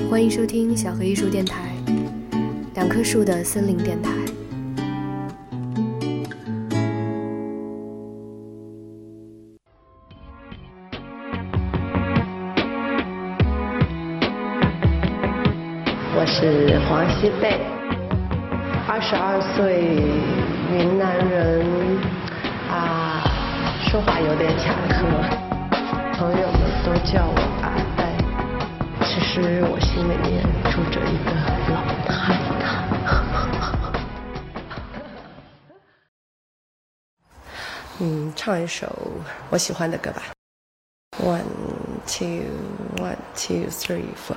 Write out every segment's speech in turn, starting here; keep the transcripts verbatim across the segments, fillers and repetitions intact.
欢迎收听小河艺术电台，两棵树的森林电台。 我是黄西贝，二十二岁，云南人，啊，说话有点卡壳，朋友们都叫我阿呆，其实我心里面住着一个老太太。嗯，唱一首我喜欢的歌吧。One two one two three four。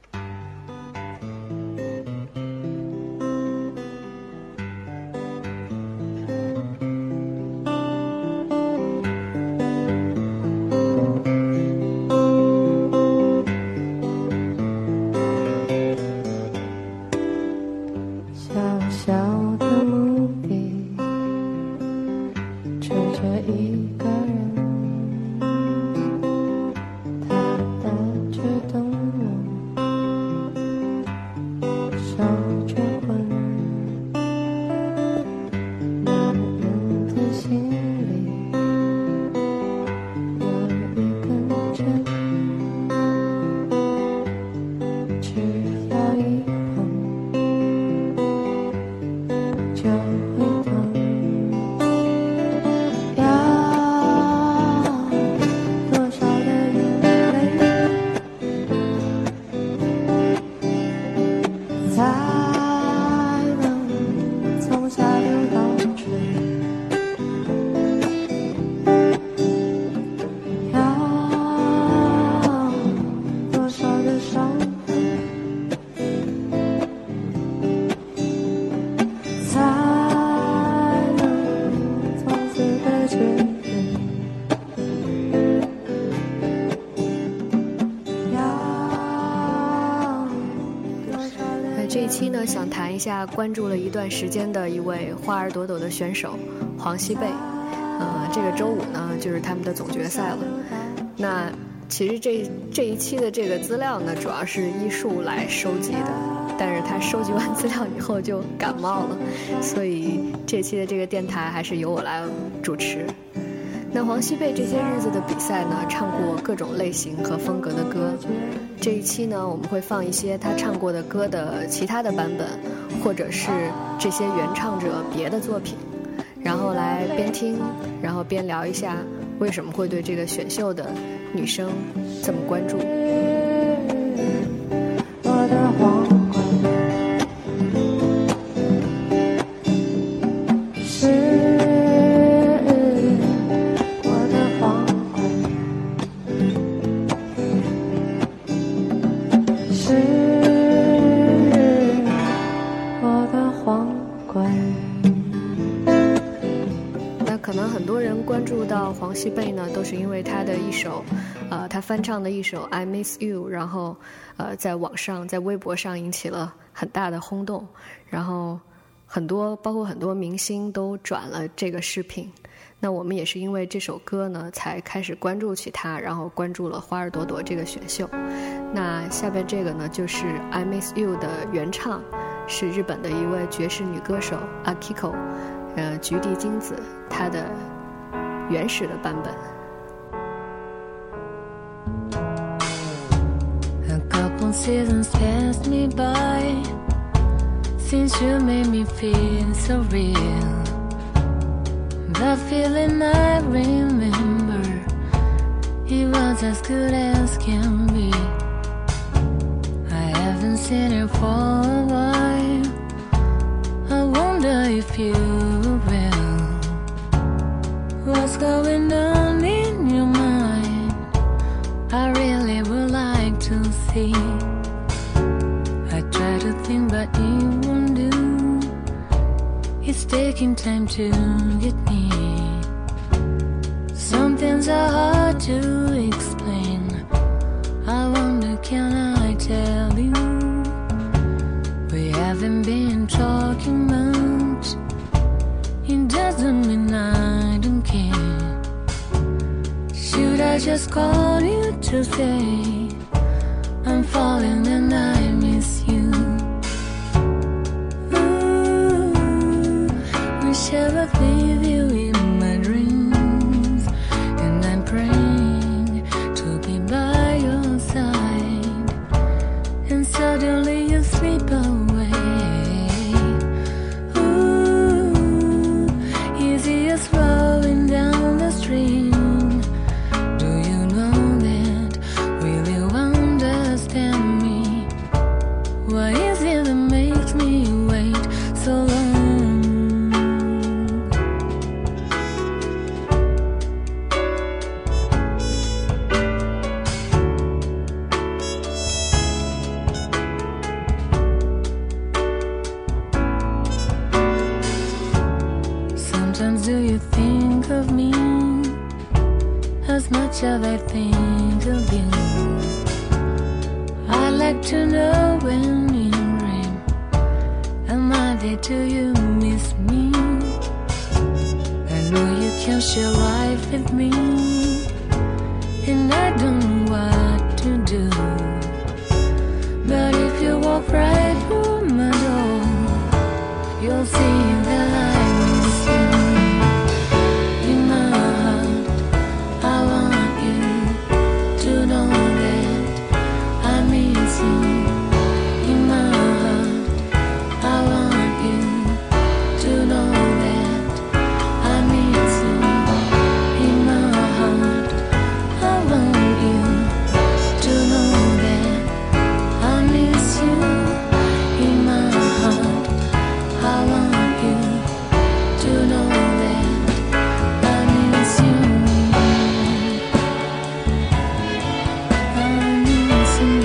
这一期呢，想谈一下关注了一段时间的一位花儿朵朵的选手黄西贝。呃，这个周五呢，就是他们的总决赛了。那其实这这一期的这个资料呢，主要是艺术来收集的，但是他收集完资料以后就感冒了，所以这期的这个电台还是由我来主持。那黄西贝这些日子的比赛呢，唱过各种类型和风格的歌。这一期呢，我们会放一些他唱过的歌的其他的版本，或者是这些原唱者别的作品，然后来边听，然后边聊一下为什么会对这个选秀的女生这么关注。 我的皇冠是关注到黄西贝呢，都是因为他的一首，呃，他翻唱的一首《I Miss You》，然后，呃，在网上，在微博上引起了很大的轰动，然后很多，包括很多明星都转了这个视频。那我们也是因为这首歌呢，才开始关注起他，然后关注了花儿朵朵这个选秀。那下边这个呢，就是《I Miss You》的原唱，是日本的一位爵士女歌手 Akiko， 呃，菊地金子，她的原始的版本。 A couple seasons passed me by since you made me feel so real. The feeling I remember, it was as good as can be. I haven't seen you for a while. I wonder if you will.What's going on in your mind? I really would like to see. I try to think but it won't do. It's taking time to get me. Some things are hard to explain. I wonder can I tell you? We haven't been talking much. It doesn't mean I don't care. Should I just call you to say I'm falling and I miss you. Ooh, wish I would leave you in my dreams, and I'm praying to be by your side, and suddenly you slip away. Ooh, easy as rolling down the stream. What is it that makes me wait so long? Sometimes do you think of me as much as I think of you? I'd like to know when you dream, am I there till you miss me? I know you can share life with me, and I don't know what to do. But if you walk right through my door, you'll see that I miss you. In my heart, I want you to know that I miss you. In my heart, I want you to know that I miss you. In my heart, I want you to know that I miss you. In my heart, I want you to know that I miss you. I miss you.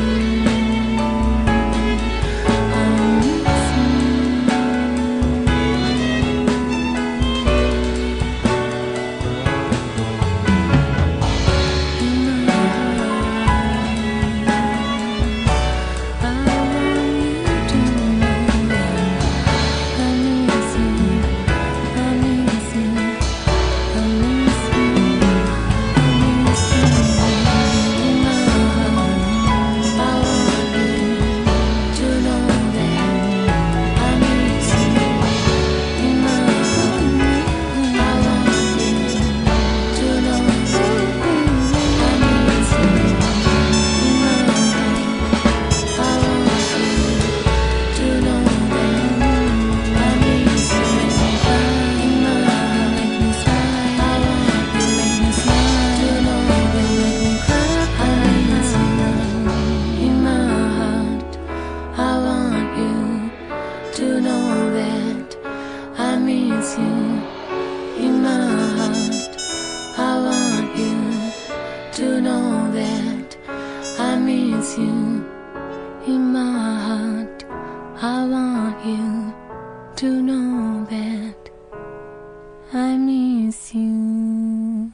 In my heart, I want you to know that I miss you.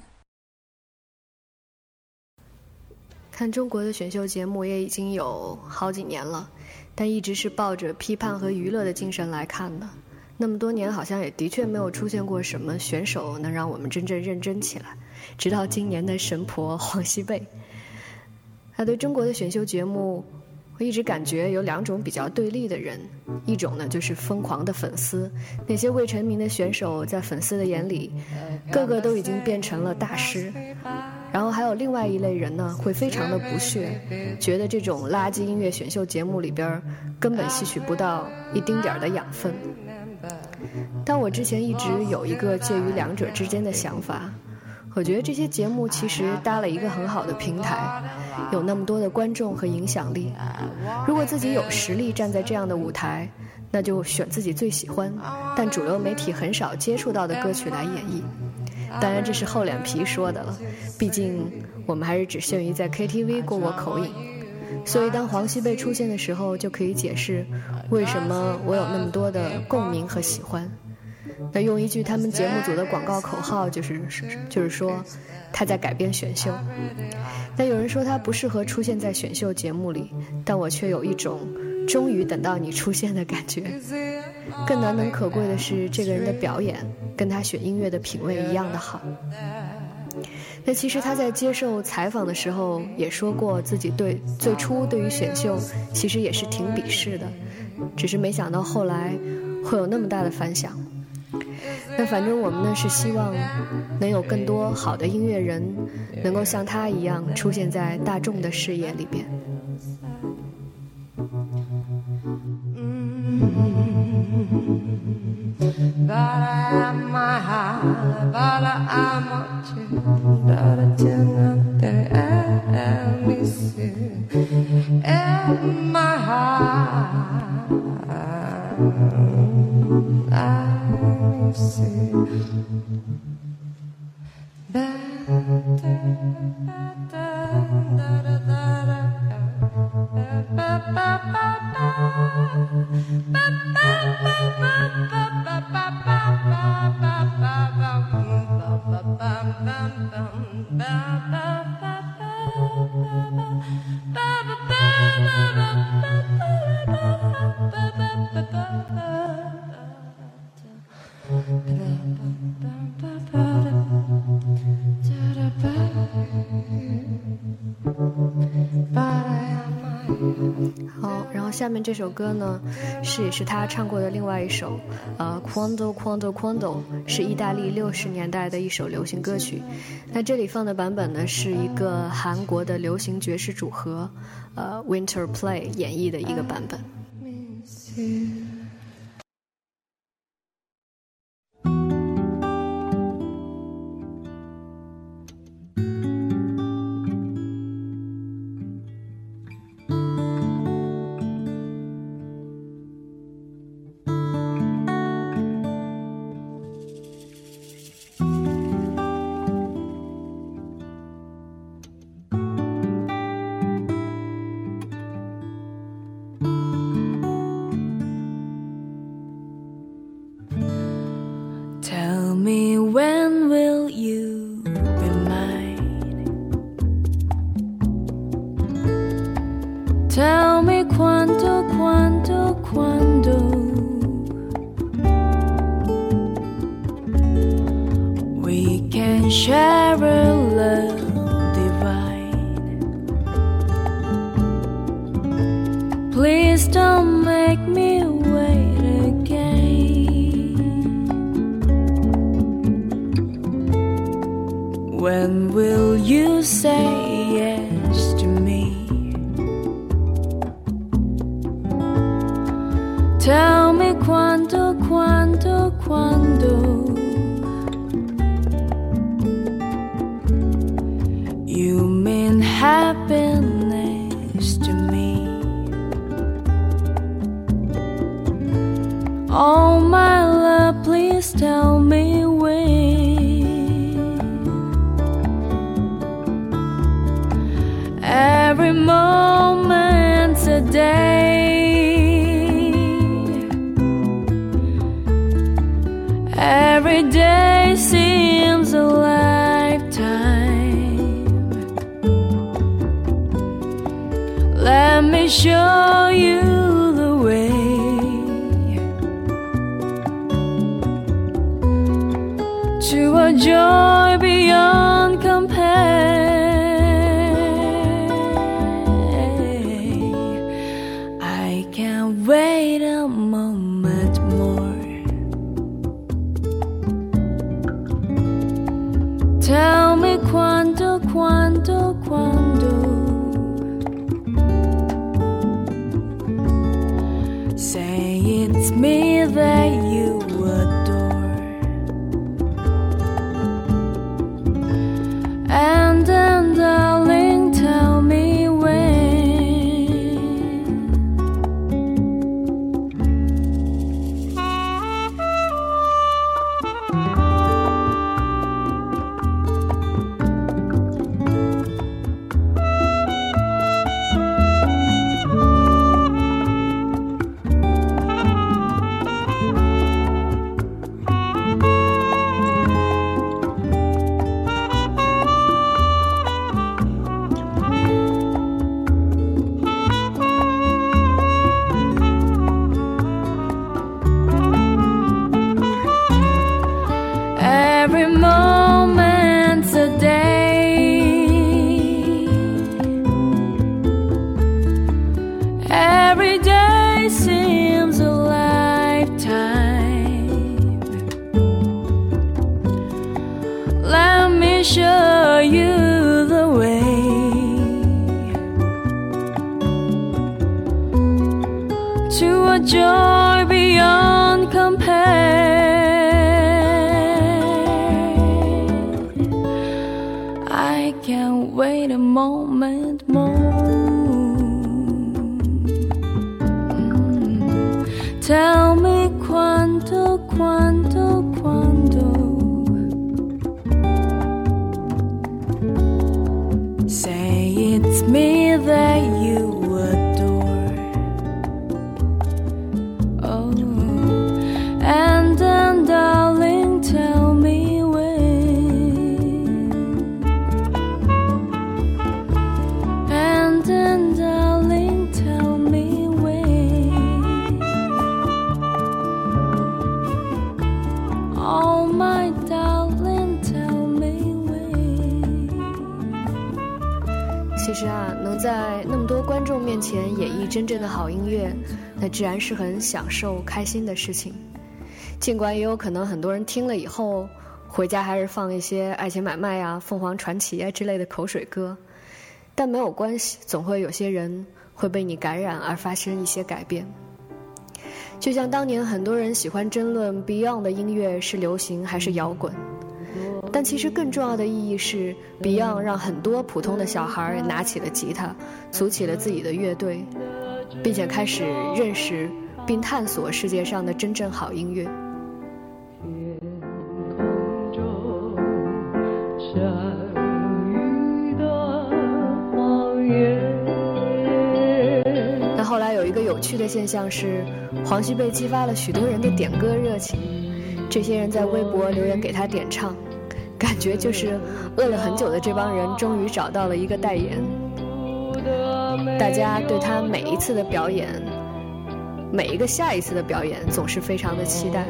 看中国的选秀节目也已经有好几年了，但一直是抱着批判和娱乐的精神来看的。那么多年好像也的确没有出现过什么选手能让我们真正认真起来，直到今年的神婆黄西贝。他对中国的选秀节目，我一直感觉有两种比较对立的人，一种呢就是疯狂的粉丝，那些未成名的选手在粉丝的眼里，个个都已经变成了大师。然后还有另外一类人呢，会非常的不屑，觉得这种垃圾音乐选秀节目里边根本吸取不到一丁点的养分。但我之前一直有一个介于两者之间的想法，我觉得这些节目其实搭了一个很好的平台，有那么多的观众和影响力。如果自己有实力站在这样的舞台，那就选自己最喜欢但主流媒体很少接触到的歌曲来演绎。当然这是厚脸皮说的了，毕竟我们还是只限于在 K T V 过过口瘾。所以当黄西贝出现的时候，就可以解释为什么我有那么多的共鸣和喜欢。那用一句他们节目组的广告口号，就是就是说他在改变选秀。但有人说他不适合出现在选秀节目里，但我却有一种终于等到你出现的感觉。更难能可贵的是，这个人的表演跟他选音乐的品味一样的好。 那其实他在接受采访的时候也说过，自己对最初对于选秀其实也是挺鄙视的，只是没想到后来会有那么大的反响。那反正我们呢是希望能有更多好的音乐人能够像他一样出现在大众的视野里边。好，然后下面这首歌呢，是也是他唱过的另外一首，呃 ，Quando Quando Quando 是意大利六十年代的一首流行歌曲。那这里放的版本呢，是一个韩国的流行爵士组合，呃 ，Winter Play 演绎的一个版本。 Tell me when will you be mine? Tell me quando, quando, quando we can share a love divine. Please don't make me wait again. When will you say yes to me? Tell me quando, quando, quando you mean happiness to me. Oh my love, please tell me when. Every moment's a day. Every day seems a lifetime. Let me show you the way to a joy beyond compare. Wait a moment more. Tell me quando, quando, quando. Say it's me that you adore. joy beyond compare. I can't wait a moment more. Mm. Tell me quando, quando, quando. Say it's me that you adore. Oh, and then darling, tell me when. And then darling, tell me when. Oh my darling, tell me when. 其实啊，能在那么多观众面前演绎真正的好音乐，那自然是很享受开心的事情。尽管也有可能很多人听了以后回家还是放一些爱情买卖啊、凤凰传奇啊之类的口水歌，但没有关系，总会有些人会被你感染而发生一些改变。就像当年很多人喜欢争论 Beyond 的音乐是流行还是摇滚，但其实更重要的意义是 Beyond 让很多普通的小孩拿起了吉他，组起了自己的乐队，并且开始认识并探索世界上的真正好音乐。那后来有一个有趣的现象是，黄西贝激发了许多人的点歌热情，这些人在微博留言给他点唱，感觉就是饿了很久的这帮人终于找到了一个代言。大家对他每一次的表演，每一个下一次的表演总是非常的期待。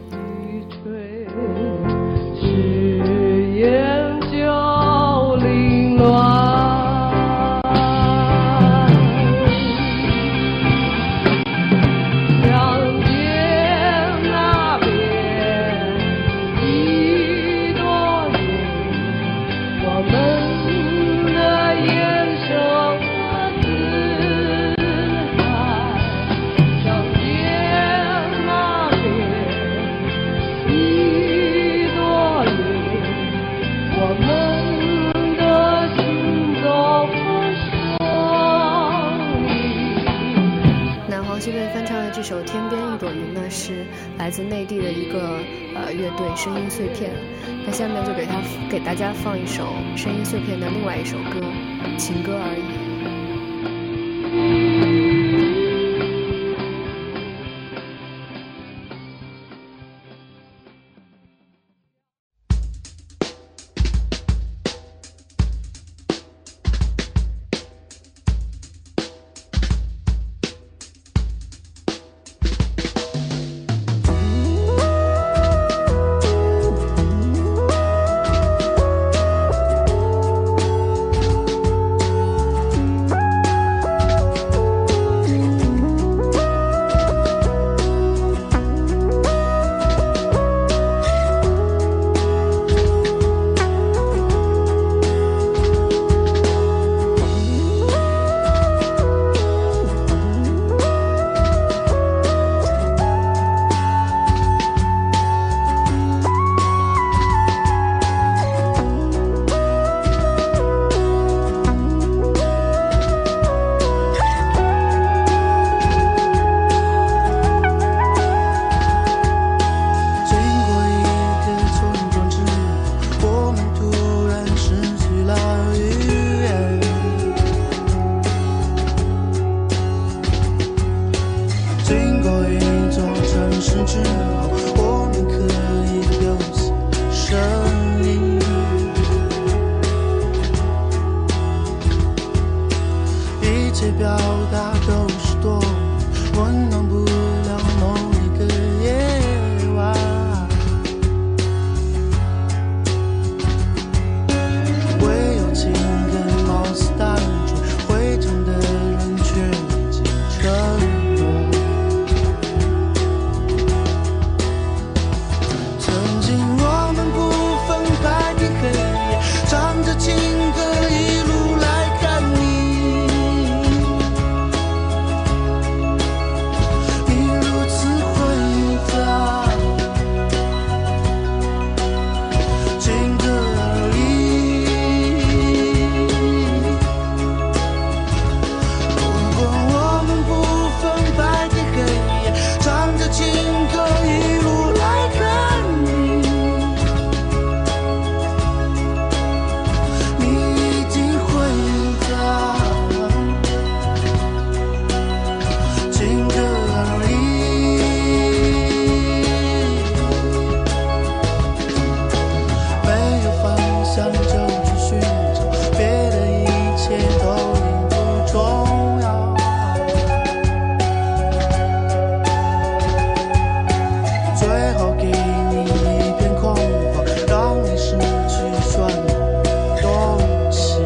这首《天边一朵云》呢，是来自内地的一个呃乐队声音碎片。那下面就给他给大家放一首声音碎片的另外一首歌《情歌而已》。 切都已不重要。最后给你一片空旷，让你失去选的东西。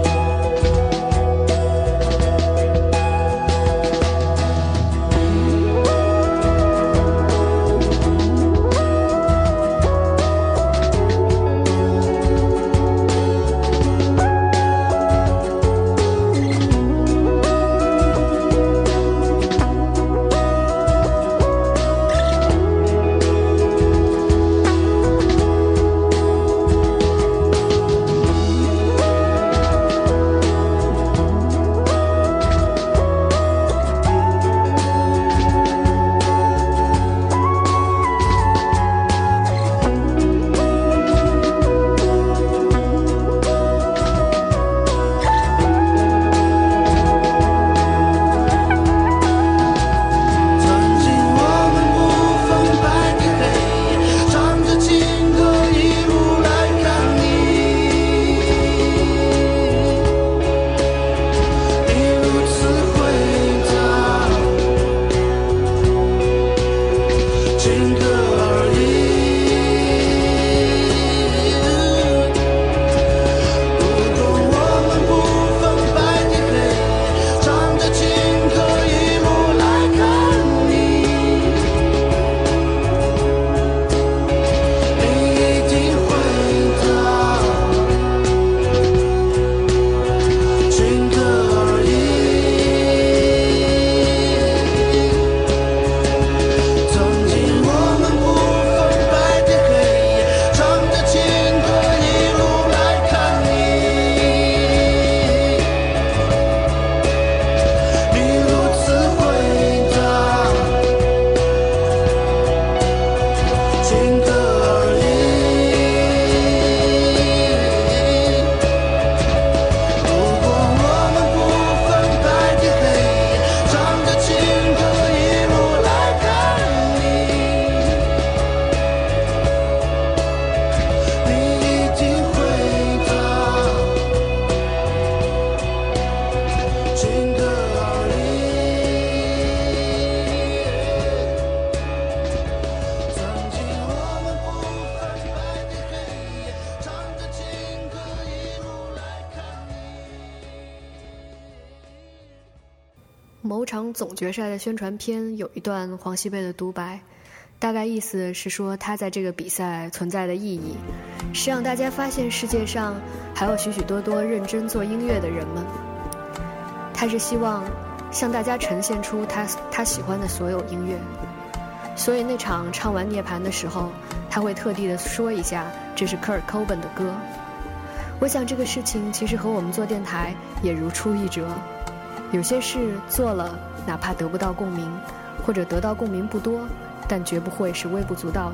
某场总决赛的宣传片有一段黄西贝的独白，大概意思是说他在这个比赛存在的意义是让大家发现世界上还有许许多多认真做音乐的人们。他是希望向大家呈现出他他喜欢的所有音乐，所以那场唱完涅槃的时候，他会特地的说一下这是科尔寇本的歌。我想这个事情其实和我们做电台也如出一辙，有些事做了哪怕得不到共鸣，或者得到共鸣不多，但绝不会是微不足道的。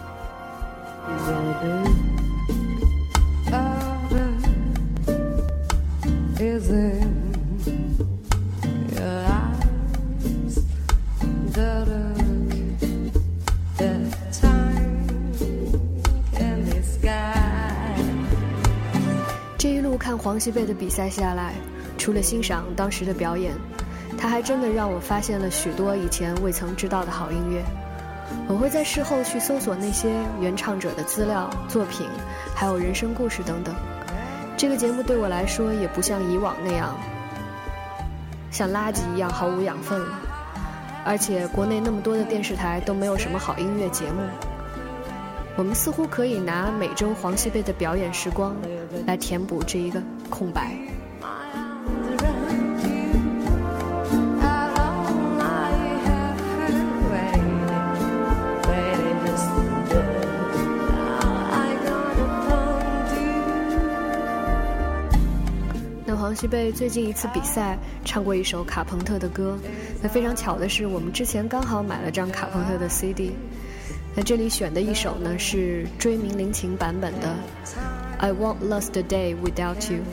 这一路看黄西贝的比赛下来，除了欣赏当时的表演，他还真的让我发现了许多以前未曾知道的好音乐。我会在事后去搜索那些原唱者的资料、作品，还有人生故事等等。这个节目对我来说也不像以往那样像垃圾一样毫无养分了，而且国内那么多的电视台都没有什么好音乐节目。我们似乎可以拿每周黄西贝的表演时光来填补这一个空白。那黄西贝最近一次比赛唱过一首卡朋特的歌，那非常巧的是我们之前刚好买了张卡朋特的 C D。那这里选的一首呢是追名林琴版本的 I Won't Last a Day Without You。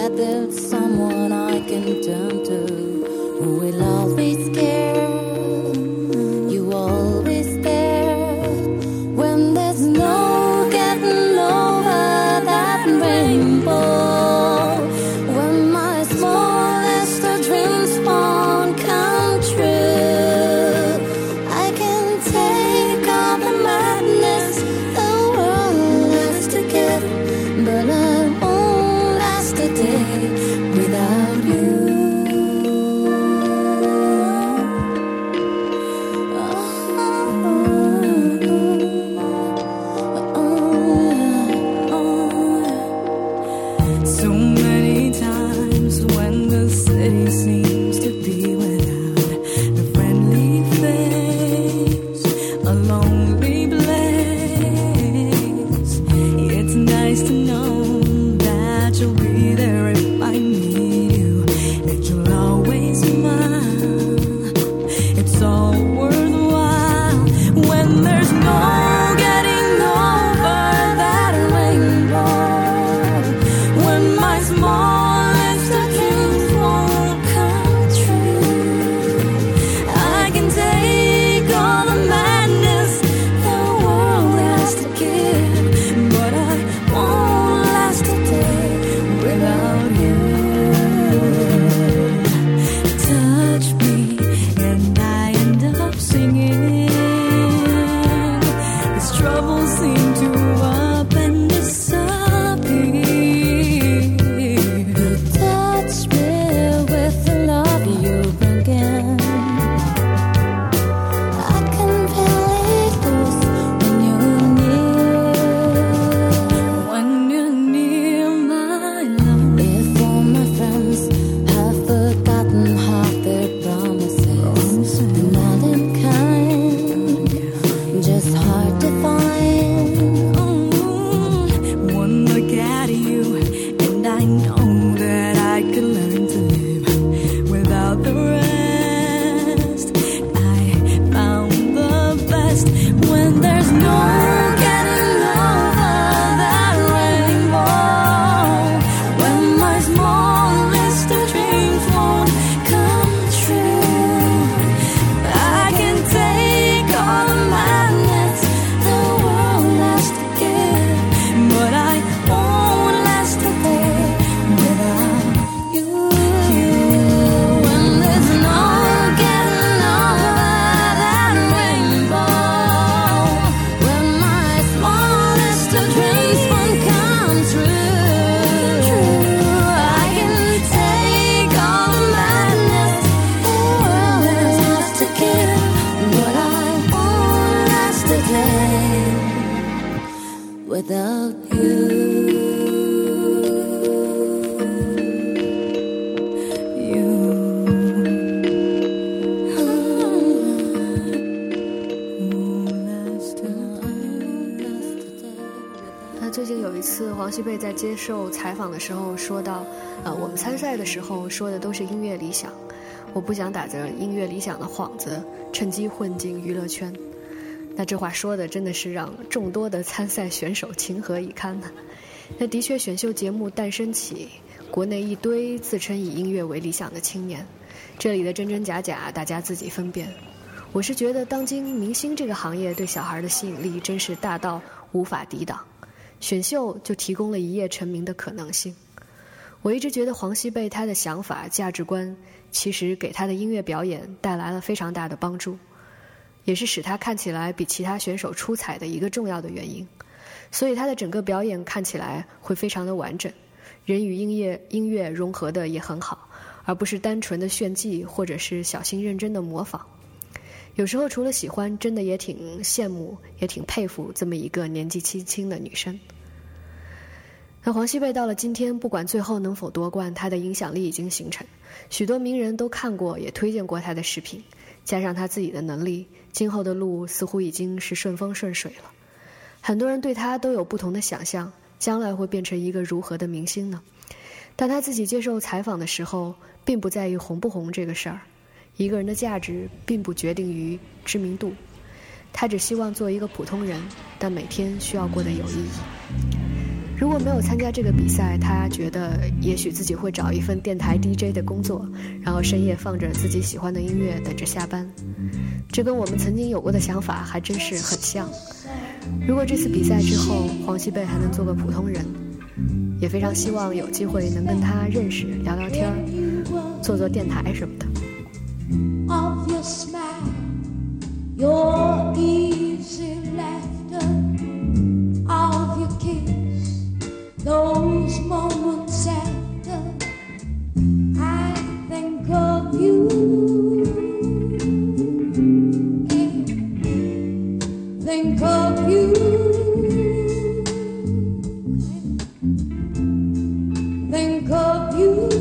that there's someone I can turn to who will always care. You always there when there's no getting over that rainbow. When my smallest of dreams won't come true, I can take all the madness the world has to give, but I won't last a day without you. So many times when the city seems to be without a friendly face, a lonely place, it's nice to know that you'll be there if I need you, that you'll always smile. It's all worthwhile when there's no getting over that rainbow. When my smallest of dreams won't come true, I can take all the madness the world has to give, but I won't last a day without you. Touch me and I end up singing. These troubles seem to up and disappear. You touch me with the love you bring in. I can feel it goes when you're near. When you're near, my love. If all my friends have forgotten half their promises, they're not unkind, just hard to find. One look at you and I know that I could learn to live without the rest. I found the best when there's no getting over that rainbow. When my smallest of dreams won't come true, I can take all the madness the world has to give, but I won't last a day without you. When there's no getting over that rainbow, when my smallest of dreams won't come true, I can take all the madness the world has to give, but I won't last a day without you. You. Won't last a day. 那最近有一次，黄西贝在接受采访的时候说到，呃，我们参赛的时候说的都是音乐理想，我不想打着音乐理想的幌子，趁机混进娱乐圈。那这话说的真的是让众多的参赛选手情何以堪呢？那的确，选秀节目诞生起，国内一堆自称以音乐为理想的青年，这里的真真假假，大家自己分辨。我是觉得，当今明星这个行业对小孩的吸引力真是大到无法抵挡，选秀就提供了一夜成名的可能性。我一直觉得黄西贝他的想法、价值观，其实给他的音乐表演带来了非常大的帮助，也是使他看起来比其他选手出彩的一个重要的原因。所以他的整个表演看起来会非常的完整，人与音乐音乐融合的也很好，而不是单纯的炫技或者是小心认真的模仿。有时候除了喜欢，真的也挺羡慕，也挺佩服这么一个年纪轻轻的女生。那黄西贝到了今天，不管最后能否夺冠，他的影响力已经形成，许多名人都看过也推荐过他的视频，加上他自己的能力，今后的路似乎已经是顺风顺水了。很多人对他都有不同的想象，将来会变成一个如何的明星呢？但他自己接受采访的时候，并不在于红不红这个事儿，一个人的价值并不决定于知名度，他只希望做一个普通人，但每天需要过得有意义。 如果没有参加这个比赛，他觉得也许自己会找一份电台 D J 的工作，然后深夜放着自己喜欢的音乐等着下班。这跟我们曾经有过的想法还真是很像。如果这次比赛之后黄西贝还能做个普通人，也非常希望有机会能跟他认识聊聊天，做做电台什么的。 Of your smile, your easy laughter, of your kiss, those moments after I think of you, think of you, think of you.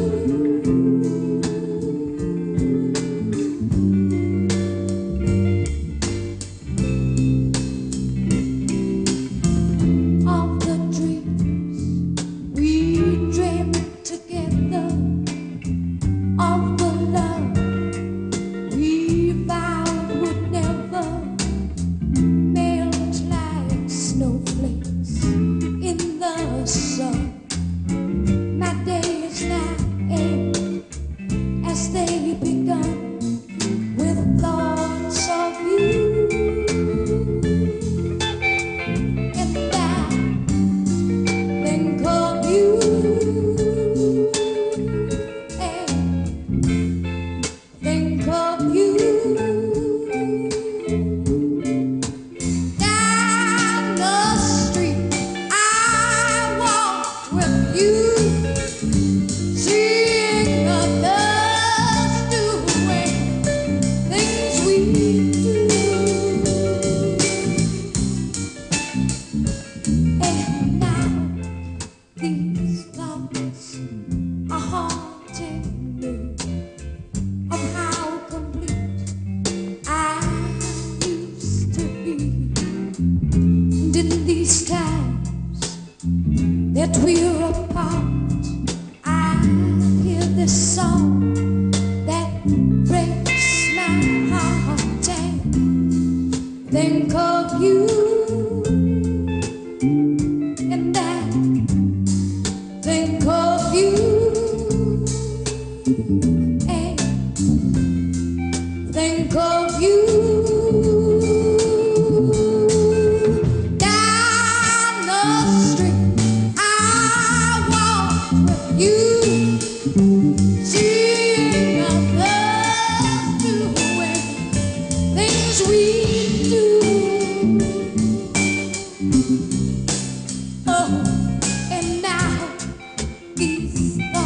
Think of you, and I think of you, and think of you. Down the street I walk with you, seeing others doing things we oh, and now these